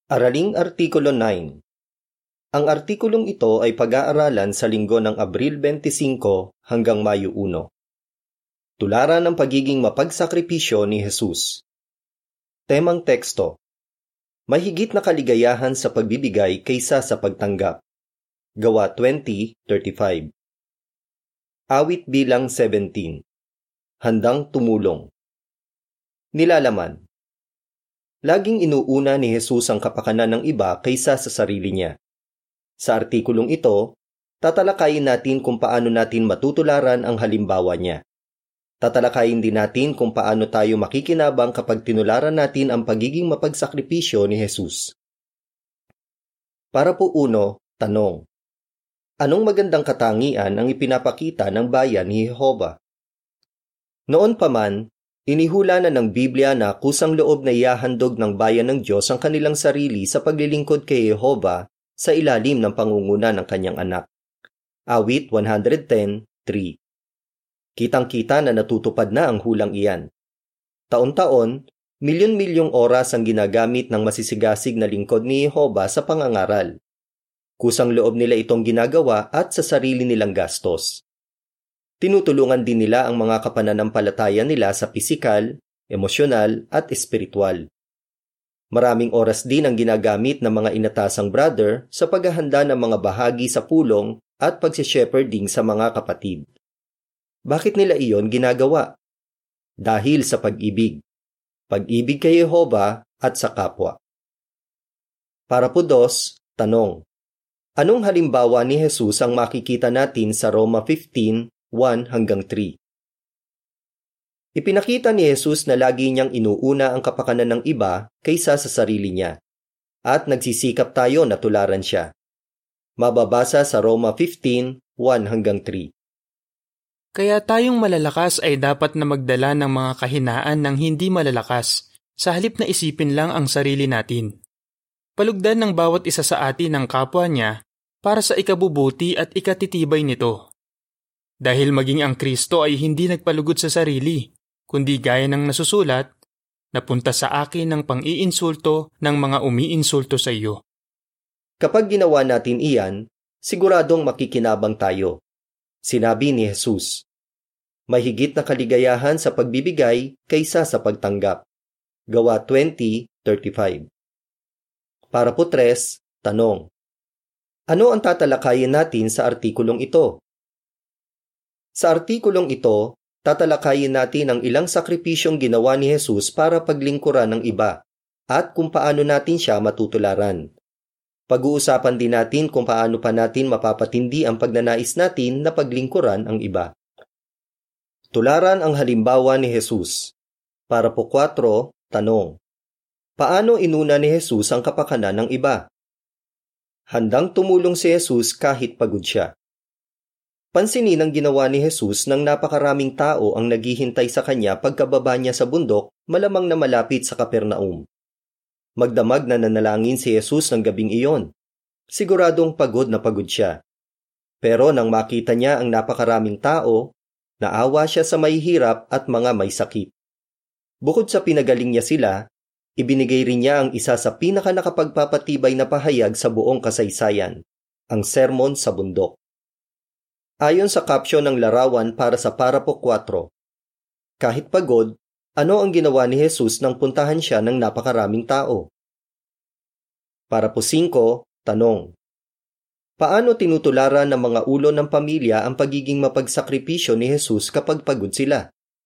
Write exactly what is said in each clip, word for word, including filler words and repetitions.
Araling Artikulo nine. Ang artikulong ito ay pag-aaralan sa linggo ng Abril twenty-five hanggang Mayo one. Tularan ng pagiging mapagsakripisyo ni Jesus. Temang teksto: Mahigit na kaligayahan sa pagbibigay kaysa sa pagtanggap. Gawa twenty thirty-five. Awit bilang seventeen. Handang tumulong. Nilalaman: Laging inuuna ni Jesus ang kapakanan ng iba kaysa sa sarili niya. Sa artikulong ito, tatalakayin natin kung paano natin matutularan ang halimbawa niya. Tatalakayin din natin kung paano tayo makikinabang kapag tinularan natin ang pagiging mapagsakripisyo ni Jesus. Para po uno, tanong: Anong magandang katangian ang ipinapakita ng bayan ni Jehovah? Noon pa man, inihula na ng Biblia na kusang loob na ihahandog ng bayan ng Diyos ang kanilang sarili sa paglilingkod kay Jehovah sa ilalim ng pangunguna ng kanyang anak. Awit one ten three. Kitang-kita na natutupad na ang hulang iyan. Taon-taon, milyon-milyong oras ang ginagamit ng masisigasig na lingkod ni Jehovah sa pangangaral. Kusang loob nila itong ginagawa at sa sarili nilang gastos. Tinutulungan din nila ang mga kapananampalataya nila sa pisikal, emosyonal at espiritual. Maraming oras din ang ginagamit ng mga inatasang brother sa paghahanda ng mga bahagi sa pulong at pagsishepherding sa mga kapatid. Bakit nila iyon ginagawa? Dahil sa pag-ibig. Pag-ibig kay Jehovah at sa kapwa. Para po dos, tanong: Anong halimbawa ni Jesus ang makikita natin sa Roma fifteen one hanggang three? Ipinakita ni Jesus na lagi niyang inuuna ang kapakanan ng iba kaysa sa sarili niya, at nagsisikap tayo na tularan siya. Mababasa sa Roma fifteen one hanggang three. Kaya tayong malalakas ay dapat na magdala ng mga kahinaan ng hindi malalakas, sa halip na isipin lang ang sarili natin. Palugdan ng bawat isa sa atin ang kapwa niya para sa ikabubuti at ikatitibay nito. Dahil maging ang Kristo ay hindi nagpalugod sa sarili, kundi gaya ng nasusulat, napunta sa akin ng pang-iinsulto ng mga umiinsulto sa iyo. Kapag ginawa natin iyan, siguradong makikinabang tayo. Sinabi ni Jesus, mahigit na kaligayahan sa pagbibigay kaysa sa pagtanggap. Gawa twenty thirty-five. Para po tres, tanong: Ano ang tatalakayin natin sa artikulong ito? Sa artikulong ito, tatalakayin natin ang ilang sakripisyong ginawa ni Jesus para paglingkuran ng iba at kung paano natin siya matutularan. Pag-uusapan din natin kung paano pa natin mapapatindi ang pagnanais natin na paglingkuran ang iba. Tularan ang halimbawa ni Jesus. Para po kwatro, tanong: Paano inuna ni Jesus ang kapakanan ng iba? Handang tumulong si Jesus kahit pagod siya. Pansinin ang ginawa ni Jesus nang napakaraming tao ang naghihintay sa kanya pagkababa niya sa bundok, malamang na malapit sa Capernaum. Magdamag na nanalangin si Jesus ng gabing iyon. Siguradong pagod na pagod siya. Pero nang makita niya ang napakaraming tao, naawa siya sa may hirap at mga may sakit. Bukod sa pinagaling niya sila, ibinigay rin niya ang isa sa pinaka nakapagpapatibay na pahayag sa buong kasaysayan, ang sermon sa bundok. Ayon sa caption ng larawan para sa para po kwatro, kahit pagod, ano ang ginawa ni Jesus nang puntahan siya ng napakaraming tao? Para po singko, tanong: Paano tinutularan ng mga ulo ng pamilya ang pagiging mapagsakripisyo ni Jesus kapag pagod sila?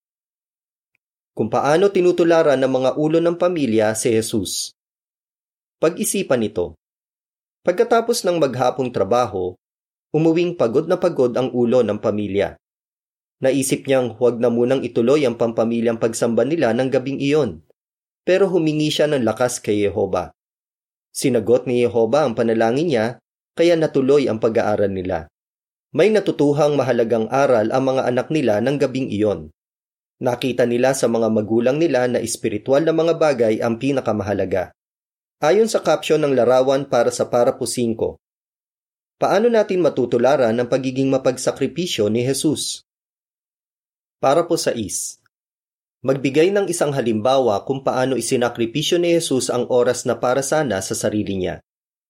Kung paano tinutularan ng mga ulo ng pamilya si Jesus? Pag-isipan ito. Pagkatapos ng maghapong trabaho, umuwing pagod na pagod ang ulo ng pamilya. Naisip niyang huwag na munang ituloy ang pampamilyang pagsamba nila ng gabing iyon, pero humingi siya ng lakas kay Jehovah. Sinagot ni Jehovah ang panalangin niya, kaya natuloy ang pag-aaral nila. May natutuhang mahalagang aral ang mga anak nila ng gabing iyon. Nakita nila sa mga magulang nila na espiritual na mga bagay ang pinakamahalaga. Ayon sa caption ng larawan para sa para po singko, paano natin matutularan ang pagiging mapagsakripisyo ni Jesus? Para po sais, Magbigay ng isang halimbawa kung paano isinakripisyo ni Jesus ang oras na para sana sa sarili niya.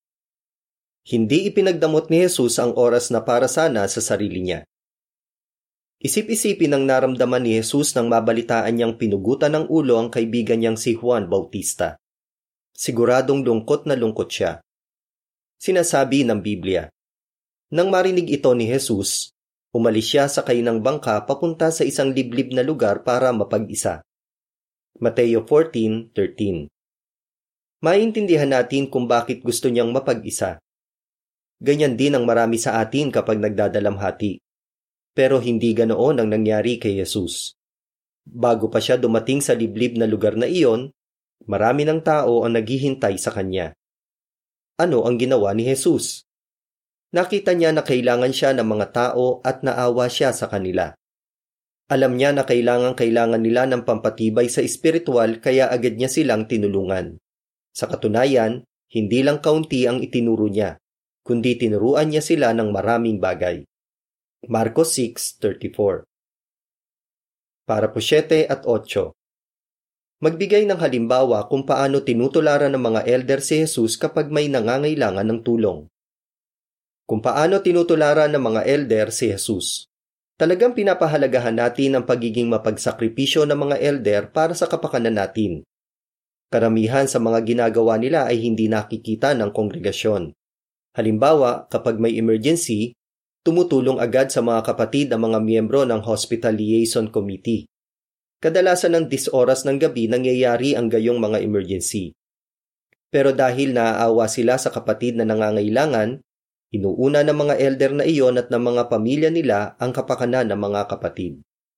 Hindi ipinagdamot ni Jesus ang oras na para sana sa sarili niya. Isip-isipin ang naramdaman ni Jesus nang mabalitaan niyang pinugutan ng ulo ang kaibigan niyang si Juan Bautista. Siguradong lungkot na lungkot siya. Sinasabi ng Biblia, nang marinig ito ni Jesus, umalis siya sakay ng bangka papunta sa isang liblib na lugar para mapag-isa. Mateo fourteen thirteen. Maintindihan natin kung bakit gusto niyang mapag-isa. Ganyan din ang marami sa atin kapag nagdadalamhati. Pero hindi ganoon ang nangyari kay Jesus. Bago pa siya dumating sa liblib na lugar na iyon, marami ng tao ang naghihintay sa kanya. Ano ang ginawa ni Jesus? Nakita niya na kailangan siya ng mga tao at naawa siya sa kanila. Alam niya na kailangan-kailangan nila ng pampatibay sa espiritual kaya agad niya silang tinulungan. Sa katunayan, hindi lang kaunti ang itinuro niya, kundi tinuruan niya sila ng maraming bagay. Marcos six thirty-four. Para po siyete at otso. Magbigay ng halimbawa kung paano tinutularan ng mga elder si Jesus kapag may nangangailangan ng tulong. Kung paano tinutularan ng mga elder si Jesus. Talagang pinapahalagahan natin ang pagiging mapagsakripisyo ng mga elder para sa kapakanan natin. Karamihan sa mga ginagawa nila ay hindi nakikita ng kongregasyon. Halimbawa, kapag may emergency, tumutulong agad sa mga kapatid ang mga miyembro ng Hospital Liaison Committee. Kadalasan ng dis oras ng gabi nangyayari ang gayong mga emergency. Pero dahil naaawa sila sa kapatid na nangangailangan, inuuna ng mga elder na iyon at ng mga pamilya nila ang kapakanan ng mga kapatid.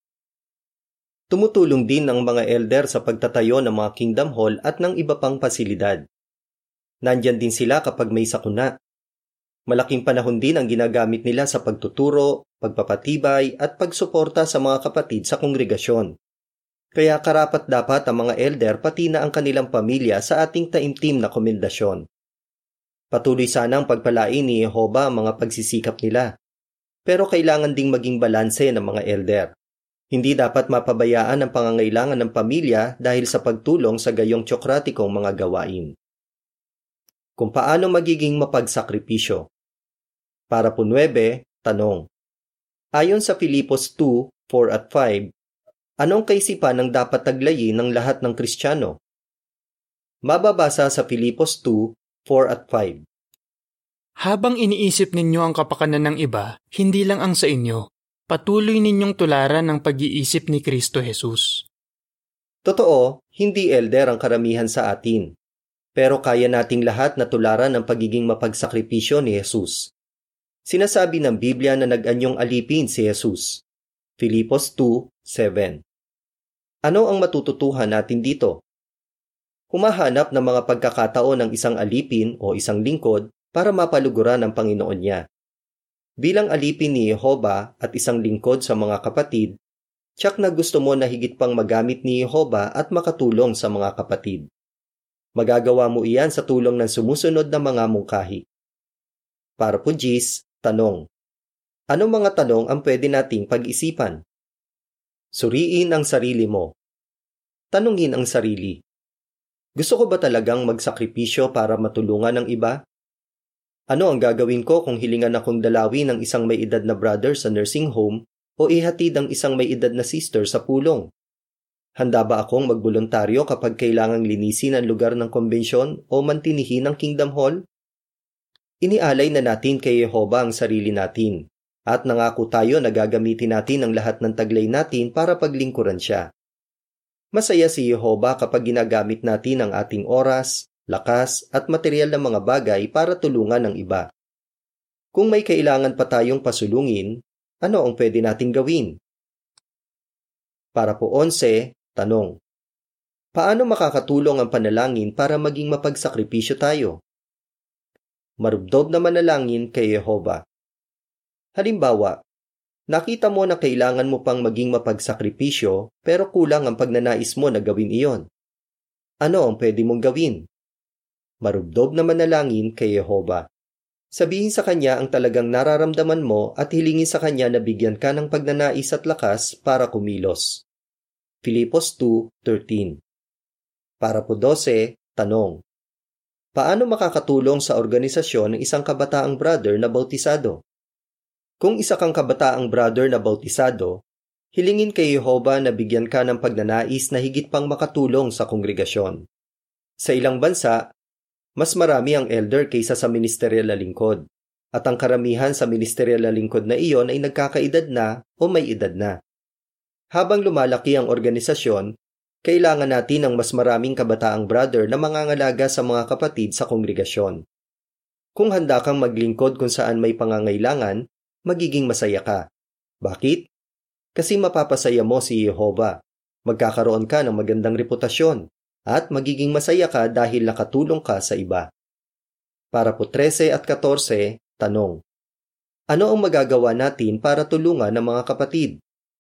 Tumutulong din ang mga elder sa pagtatayo ng mga Kingdom Hall at ng iba pang pasilidad. Nandyan din sila kapag may sakuna. Malaking panahon din ang ginagamit nila sa pagtuturo, pagpapatibay at pagsuporta sa mga kapatid sa kongregasyon. Kaya karapat-dapat ang mga elder pati na ang kanilang pamilya sa ating taimtim na komendasyon. Patuloy sana ang pagpalain ni Jehovah ang mga pagsisikap nila. Pero kailangan ding maging balanse ng mga elder. Hindi dapat mapabayaan ang pangangailangan ng pamilya dahil sa pagtulong sa gayong tsokratikong mga gawain. Kung paano magiging mapagsakripisyo. Para po nuwebe, tanong. Ayon sa Filipos two four at five, anong kaisipan ang dapat taglayin ng lahat ng Kristiyano? Mababasa sa Filipos two four at five. Habang iniisip ninyo ang kapakanan ng iba, hindi lang ang sa inyo, patuloy ninyong tularan ng pag-iisip ni Kristo Jesus. Totoo, hindi elder ang karamihan sa atin. Pero kaya nating lahat na tularan ang pagiging mapagsakripisyo ni Jesus. Sinasabi ng Biblia na nag-anyong alipin si Jesus. Filipos two seven. Ano ang matututuhan natin dito? Humahanap ng mga pagkakataon ng isang alipin o isang lingkod para mapaluguran ang Panginoon niya. Bilang alipin ni Jehovah at isang lingkod sa mga kapatid, tiyak na gusto mo na higit pang magamit ni Jehovah at makatulong sa mga kapatid. Magagawa mo iyan sa tulong ng sumusunod na mga mungkahi. Para po Gis, tanong. Anong mga tanong ang pwede nating pag-isipan? Suriin ang sarili mo. Tanungin ang sarili. Gusto ko ba talagang magsakripisyo para matulungan ng iba? Ano ang gagawin ko kung hilingan akong dalawin ng isang may edad na brother sa nursing home o ihatid ang isang may edad na sister sa pulong? Handa ba akong magboluntaryo kapag kailangang linisin ang lugar ng konbensyon o mantinihin ang Kingdom Hall? Inialay na natin kay Jehovah ang sarili natin at nangako tayo na gagamitin natin ang lahat ng taglay natin para paglingkuran siya. Masaya si Jehovah kapag ginagamit natin ang ating oras, lakas at material na mga bagay para tulungan ng iba. Kung may kailangan pa tayong pasulungin, ano ang pwede nating gawin? Para po onse, tanong. Paano makakatulong ang panalangin para maging mapagsakripisyo tayo? Marubdob na manalangin kay Jehovah. Halimbawa, nakita mo na kailangan mo pang maging mapagsakripisyo pero kulang ang pagnanais mo na gawin iyon. Ano ang pwede mong gawin? Marubdob na manalangin kay Jehovah. Sabihin sa Kanya ang talagang nararamdaman mo at hilingin sa Kanya na bigyan ka ng pagnanais at lakas para kumilos. Filipos two thirteen. Para po dose, tanong. Paano makakatulong sa organisasyon ng isang kabataang brother na bautisado? Kung isa kang kabataang brother na bautisado, hilingin kay Jehovah na bigyan ka ng pagnanais na higit pang makatulong sa kongregasyon. Sa ilang bansa, mas marami ang elder kaysa sa ministerial na lingkod, at ang karamihan sa ministerial na lingkod na iyon ay nagkakaedad na o may edad na. Habang lumalaki ang organisasyon, kailangan natin ng mas maraming kabataang brother na mangangalaga sa mga kapatid sa kongregasyon. Kung handa kang maglingkod kung saan may pangangailangan, magiging masaya ka. Bakit? Kasi mapapasaya mo si Jehovah. Magkakaroon ka ng magandang reputasyon at magiging masaya ka dahil nakatulong ka sa iba. Para po thirteen at fourteen, tanong. Ano ang magagawa natin para tulungan ng mga kapatid?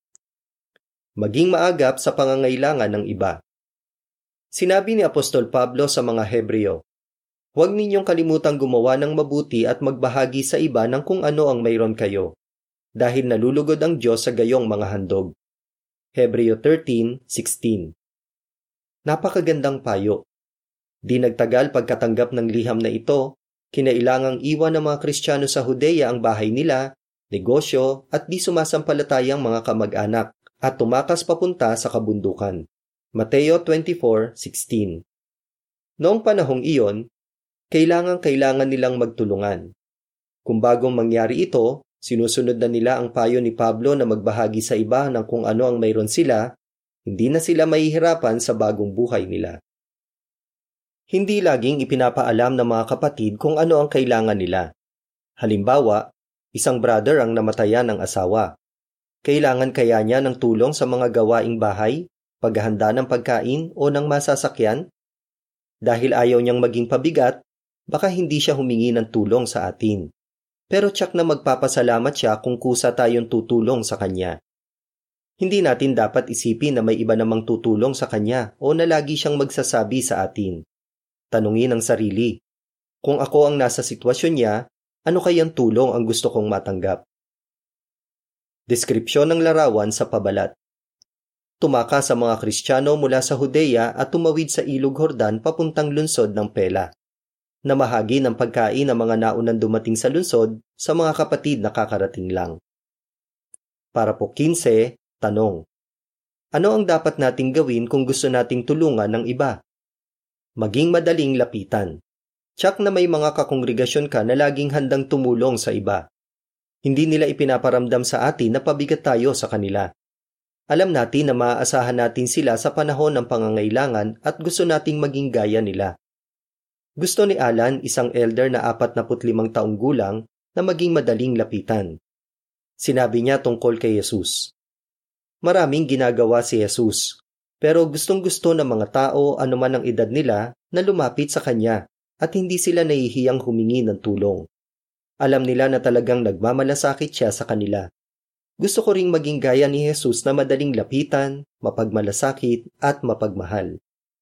Maging maagap sa pangangailangan ng iba. Sinabi ni Apostol Pablo sa mga Hebreo, huwag ninyong kalimutang gumawa ng mabuti at magbahagi sa iba ng kung ano ang mayroon kayo, dahil nalulugod ang Diyos sa gayong mga handog. Hebreo thirteen sixteen. Napakagandang payo. Di nagtagal pagkatanggap ng liham na ito, kinailangang iwan ng mga Kristiyano sa Judea ang bahay nila, negosyo at di sumasampalatayang mga kamag-anak at tumakas papunta sa kabundukan. Mateo twenty-four sixteen. Noong panahong iyon, kailangang-kailangan nilang magtulungan. Kung bagong mangyari ito, sinusunod na nila ang payo ni Pablo na magbahagi sa iba ng kung ano ang mayroon sila, hindi na sila mahihirapan sa bagong buhay nila. Hindi laging ipinapaalam ng mga kapatid kung ano ang kailangan nila. Halimbawa, isang brother ang namatayan ng asawa. Kailangan kaya niya ng tulong sa mga gawaing bahay, paghahanda ng pagkain o ng masasakyan? Dahil ayaw niyang maging pabigat, baka hindi siya humingi ng tulong sa atin. Pero tiyak na magpapasalamat siya kung kusa tayong tutulong sa kanya. Hindi natin dapat isipin na may iba namang tutulong sa kanya o na lagi siyang magsasabi sa atin. Tanungin ang sarili, kung ako ang nasa sitwasyon niya, ano kayang tulong ang gusto kong matanggap? Deskripsyon ng larawan sa pabalat. Tumaka sa mga Kristiyano mula sa Judea at tumawid sa Ilog Jordan papuntang lungsod ng Pela. Namahagi ng pagkain ng mga naunang dumating sa lungsod sa mga kapatid na kakarating lang. Para po fifteen, tanong. Ano ang dapat nating gawin kung gusto nating tulungan ng iba? Maging madaling lapitan. Tiyak na may mga kakongregasyon ka na laging handang tumulong sa iba. Hindi nila ipinaparamdam sa atin na pabigat tayo sa kanila. Alam natin na maaasahan natin sila sa panahon ng pangangailangan at gusto nating maging gaya nila. Gusto ni Alan, isang elder na forty-five taong gulang, na maging madaling lapitan. Sinabi niya tungkol kay Jesus. Maraming ginagawa si Jesus, pero gustong-gusto ng mga tao anuman ang edad nila na lumapit sa kanya at hindi sila nahihiyang humingi ng tulong. Alam nila na talagang nagmamalasakit siya sa kanila. Gusto ko ring maging gaya ni Jesus na madaling lapitan, mapagmalasakit at mapagmahal.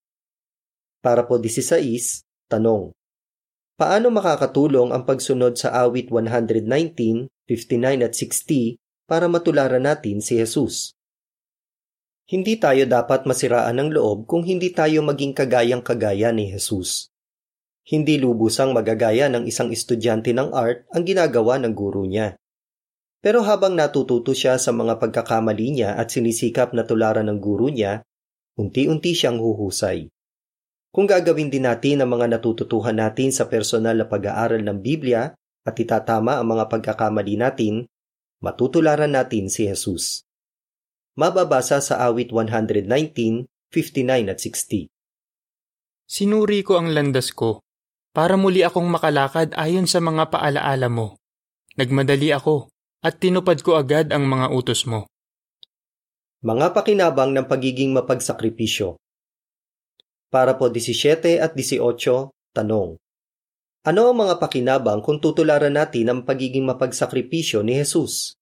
Para po sixteen, tanong. Paano makakatulong ang pagsunod sa awit one nineteen, fifty-nine at sixty para matularan natin si Jesus? Hindi tayo dapat masiraan ng loob kung hindi tayo maging kagayang-kagaya ni Jesus. Hindi lubusang magagaya ng isang estudyante ng art ang ginagawa ng guro niya. Pero habang natututo siya sa mga pagkakamali niya at sinisikap na tularan ng guro niya, unti-unti siyang huhusay. Kung gagawin din natin ang mga natututuhan natin sa personal na pag-aaral ng Biblia at itatama ang mga pagkakamali natin, matutularan natin si Jesus. Mababasa sa awit one nineteen, fifty-nine at sixty. Sinuri ko ang landas ko, para muli akong makalakad ayon sa mga paalaala mo. Nagmadali ako, at tinupad ko agad ang mga utos mo. Mga pakinabang ng pagiging mapagsakripisyo. Para po seventeen at eighteen, tanong. Ano ang mga pakinabang kung tutularan natin ang pagiging mapagsakripisyo ni Jesus?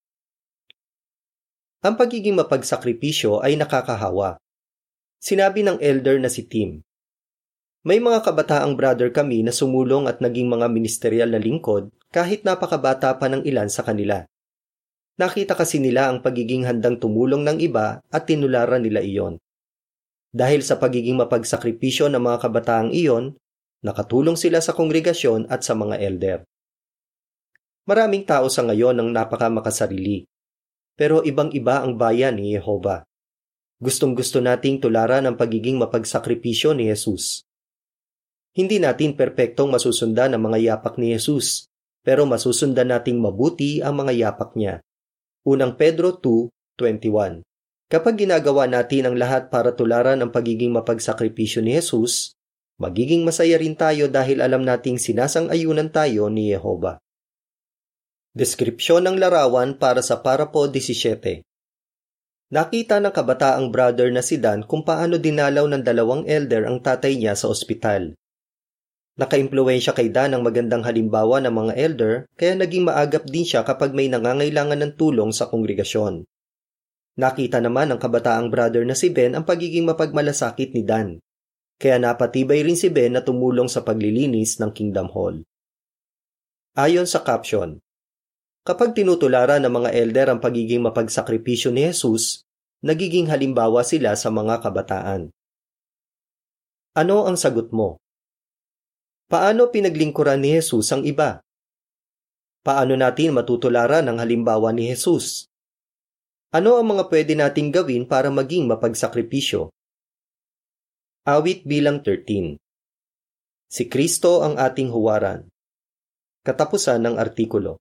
Ang pagiging mapagsakripisyo ay nakakahawa. Sinabi ng elder na si Tim, may mga kabataang brother kami na sumulong at naging mga ministerial na lingkod kahit napakabata pa ng ilan sa kanila. Nakita kasi nila ang pagiging handang tumulong ng iba at tinularan nila iyon. Dahil sa pagiging mapagsakripisyo ng mga kabataang iyon, nakatulong sila sa kongregasyon at sa mga elder. Maraming tao sa ngayon ang napakamakasarili, pero ibang-iba ang bayan ni Jehovah. Gustong-gusto nating tularan ang pagiging mapagsakripisyo ni Jesus. Hindi natin perpektong masusundan ang mga yapak ni Jesus, pero masusundan nating mabuti ang mga yapak niya. Unang Pedro two twenty-one. Kapag ginagawa natin ang lahat para tularan ang pagiging mapagsakripisyo ni Jesus, magiging masaya rin tayo dahil alam nating sinasang-ayunan tayo ni Jehovah. Deskripsyon ng larawan para sa Parapo seventeen. Nakita ng kabataang brother na si Dan kung paano dinalaw ng dalawang elder ang tatay niya sa ospital. Nakaimpluwensya kay Dan ang magandang halimbawa ng mga elder, kaya naging maagap din siya kapag may nangangailangan ng tulong sa kongregasyon. Nakita naman ng kabataang brother na si Ben ang pagiging mapagmalasakit ni Dan, kaya napatibay rin si Ben na tumulong sa paglilinis ng Kingdom Hall. Ayon sa caption, kapag tinutularan ng mga elder ang pagiging mapagsakripisyo ni Jesus, nagiging halimbawa sila sa mga kabataan. Ano ang sagot mo? Paano pinaglingkuran ni Jesus ang iba? Paano natin matutularan ang halimbawa ni Jesus? Ano ang mga pwede nating gawin para maging mapagsakripisyo? Awit bilang thirteen. Si Kristo ang ating huwaran. Katapusan ng artikulo.